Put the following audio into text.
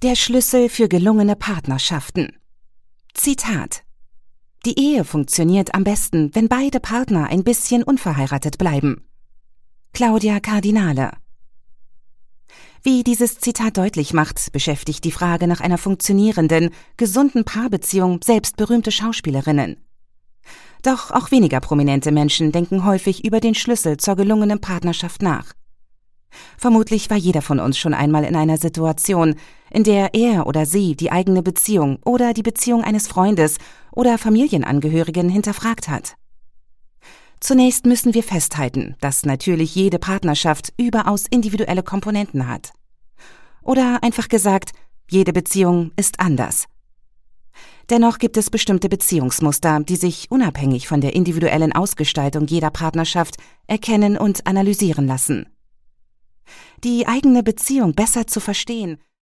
Der Schlüssel für gelungene Partnerschaften. Zitat: Die Ehe funktioniert am besten, wenn beide Partner ein bisschen unverheiratet bleiben. Claudia Cardinale. Wie dieses Zitat deutlich macht, beschäftigt die Frage nach einer funktionierenden, gesunden Paarbeziehung selbst berühmte Schauspielerinnen. Doch auch weniger prominente Menschen denken häufig über den Schlüssel zur gelungenen Partnerschaft nach. Vermutlich war jeder von uns schon einmal in einer Situation, in der er oder sie die eigene Beziehung oder die Beziehung eines Freundes oder Familienangehörigen hinterfragt hat. Zunächst müssen wir festhalten, dass natürlich jede Partnerschaft überaus individuelle Komponenten hat. Oder einfach gesagt, jede Beziehung ist anders. Dennoch gibt es bestimmte Beziehungsmuster, die sich unabhängig von der individuellen Ausgestaltung jeder Partnerschaft erkennen und analysieren lassen. Die eigene Beziehung besser zu verstehen